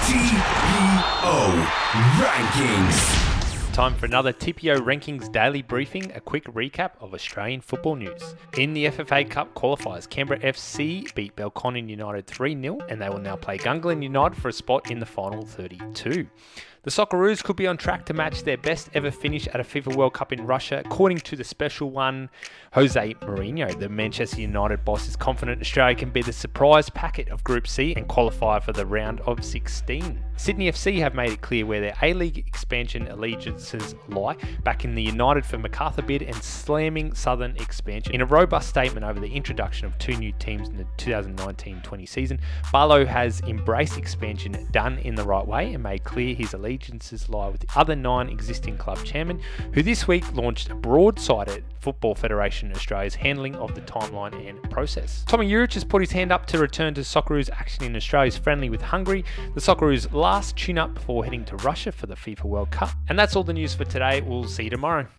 TPO Rankings. Time for another TPO Rankings daily briefing, a quick recap of Australian football news. In the FFA Cup qualifiers, Canberra FC beat Belconnen United 3-0 and they will now play Gungahlin United for a spot in the final 32. The Socceroos could be on track to match their best ever finish at a FIFA World Cup in Russia, according to the special one, Jose Mourinho. The Manchester United boss is confident Australia can be the surprise packet of Group C and qualify for the round of 16. Sydney FC have made it clear where their A-League expansion allegiances lie, backing the United for MacArthur bid and slamming Southern expansion. In a robust statement over the introduction of two new teams in the 2019-20 season, Barlow has embraced expansion done in the right way and made clear his allegiances lie with the other 9 existing club chairmen, who this week launched a broad-sided Football Federation Australia's handling of the timeline and process. Tommy Juric has put his hand up to return to Socceroos action in Australia's friendly with Hungary, the Socceroos' last tune-up before heading to Russia for the FIFA World Cup. And that's all the news for today. We'll see you tomorrow.